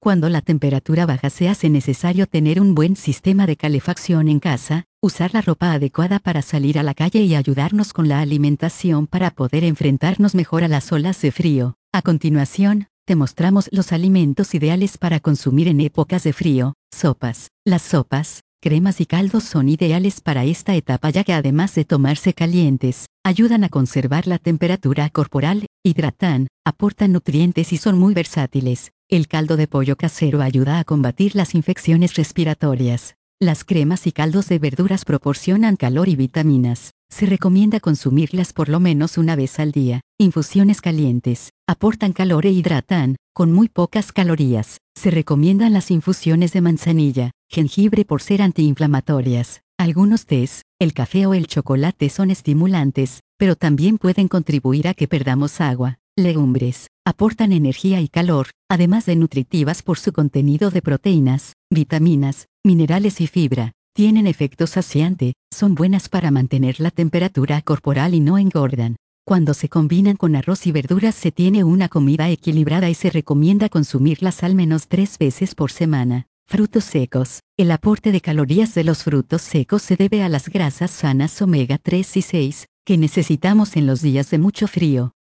Cuando la temperatura baja se hace necesario tener un buen sistema de calefacción en casa, usar la ropa adecuada para salir a la calle y ayudarnos con la alimentación para poder enfrentarnos mejor a las olas de frío. A continuación, te mostramos los alimentos ideales para consumir en épocas de frío. Sopas. Las sopas, cremas y caldos son ideales para esta etapa ya que además de tomarse calientes, ayudan a conservar la temperatura corporal, hidratan, aportan nutrientes y son muy versátiles. El caldo de pollo casero ayuda a combatir las infecciones respiratorias. Las cremas y caldos de verduras proporcionan calor y vitaminas. Se recomienda consumirlas por lo menos una vez al día. Infusiones calientes. Aportan calor e hidratan, con muy pocas calorías. Se recomiendan las infusiones de manzanilla, jengibre por ser antiinflamatorias. Algunos tés, el café o el chocolate son estimulantes, pero también pueden contribuir a que perdamos agua. Legumbres. Aportan energía y calor, además de nutritivas por su contenido de proteínas, vitaminas, minerales y fibra. Tienen efecto saciante, son buenas para mantener la temperatura corporal y no engordan. Cuando se combinan con arroz y verduras se tiene una comida equilibrada y se recomienda consumirlas al menos 3 veces por semana. Frutos secos. El aporte de calorías de los frutos secos se debe a las grasas sanas omega 3 y 6, que necesitamos en los días de mucho frío.